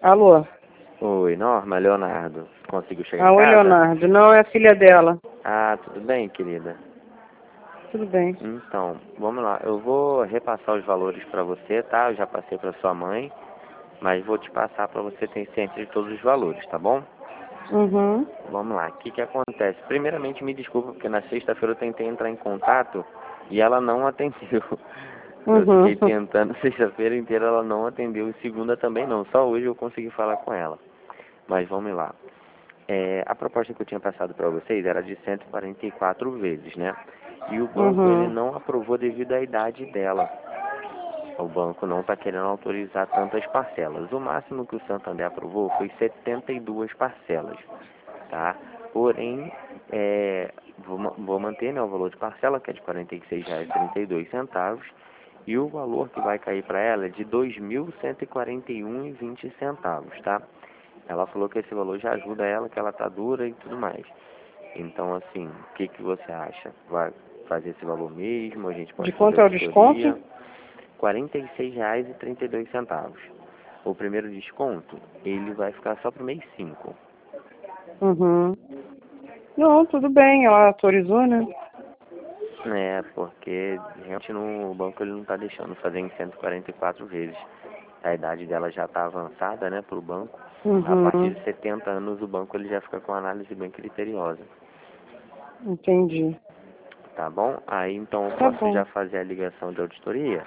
Alô? Oi, Norma, Leonardo. Conseguiu chegar em Oi, casa? Leonardo. Não, é a filha dela. Ah, tudo bem, querida? Tudo bem. Então, vamos lá. Eu vou repassar os valores para você, tá? Eu já passei para sua mãe, mas vou te passar para você ter ciência de todos os valores, tá bom? Uhum. Vamos lá. O que que acontece? Primeiramente, me desculpa, porque na sexta-feira eu tentei entrar em contato e ela não atendeu. Eu Uhum. fiquei tentando sexta-feira inteira, ela não atendeu, e segunda também não. Só hoje eu consegui falar com ela. Mas vamos lá. A proposta que eu tinha passado para vocês era de 144 vezes, né? E o banco ele Uhum. não aprovou devido à idade dela. O banco não está querendo autorizar tantas parcelas. O máximo que o Santander aprovou foi 72 parcelas, tá? Porém, vou manter, né, o valor de parcela, que é de R$ 46,32, e o valor que vai cair para ela é de R$ 2.141,20, tá? Ela falou que esse valor já ajuda ela, que ela tá dura e tudo mais. Então, assim, o que que você acha? Vai fazer esse valor mesmo? A gente De pode fazer quanto é o desconto? auditoria? R$ 46,32. O primeiro desconto, ele vai ficar só pro mês 5. Uhum. Não, tudo bem. Ela autorizou, né? Porque realmente o banco ele não tá deixando fazer em 144 vezes. A idade dela já está avançada, né, para o banco. A partir Uhum. de 70 anos o banco ele já fica com análise bem criteriosa. Entendi. Tá bom? Aí então eu Tá posso bom. já fazer a ligação de auditoria?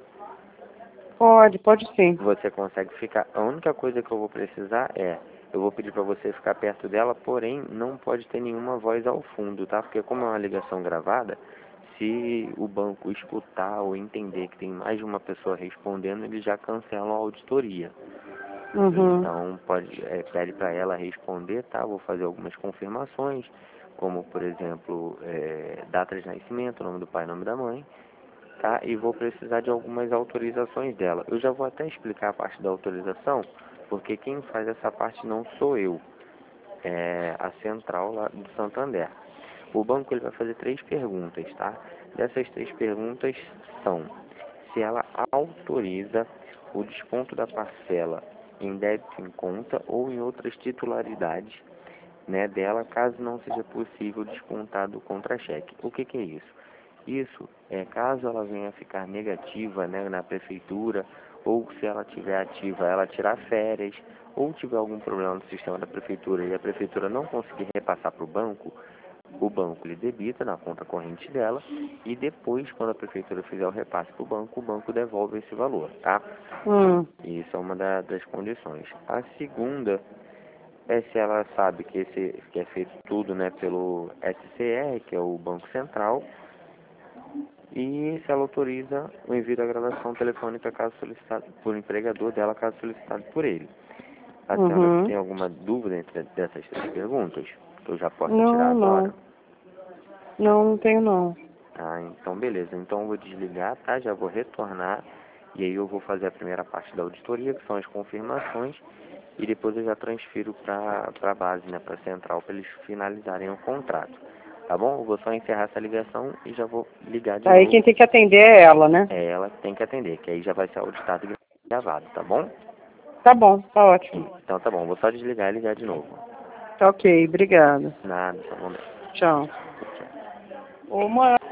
Pode sim. Você consegue ficar. A única coisa que eu vou precisar eu vou pedir para você ficar perto dela, porém não pode ter nenhuma voz ao fundo, tá? Porque como é uma ligação gravada, se o banco escutar ou entender que tem mais de uma pessoa respondendo, eles já cancelam a auditoria. Uhum. Então pede para ela responder, tá? Vou fazer algumas confirmações, como por exemplo, data de nascimento, nome do pai e nome da mãe, tá? E vou precisar de algumas autorizações dela. Eu já vou até explicar a parte da autorização, porque quem faz essa parte não sou eu, é a central lá do Santander. O banco ele vai fazer 3 perguntas, tá? Dessas 3 perguntas são: se ela autoriza o desconto da parcela em débito em conta ou em outras titularidades, né, dela, caso não seja possível descontar do contra-cheque. O que que é isso? Isso é caso ela venha a ficar negativa, né, na prefeitura, ou se ela tiver ativa, ela tirar férias, ou tiver algum problema no sistema da prefeitura e a prefeitura não conseguir repassar para o banco lhe debita na conta corrente dela e depois, quando a prefeitura fizer o repasse para o banco devolve esse valor, tá? Isso é uma das condições. A segunda é se ela sabe que é feito tudo, né, pelo SCR, que é o Banco Central, e se ela autoriza o envio da gravação telefônica caso solicitado por empregador dela, caso solicitado por ele. A senhora Uhum. tem alguma dúvida entre dessas 3 perguntas? Que eu já posso tirar Não, agora? não. Não, não tenho não. Ah, então beleza. Então eu vou desligar, tá? Já vou retornar. E aí eu vou fazer a primeira parte da auditoria, que são as confirmações. E depois eu já transfiro para a base, né? Para a central, para eles finalizarem o contrato. Tá bom? Eu vou só encerrar essa ligação e já vou ligar de Aí quem novo. tem que atender é ela, né? É ela que tem que atender, que aí já vai ser auditado e gravado, tá bom? Tá bom, tá ótimo. Então tá bom, vou só desligar e ligar de novo. Tá ok, obrigada. Nada, só um momento. Tchau. Tchau. Ô, mãe.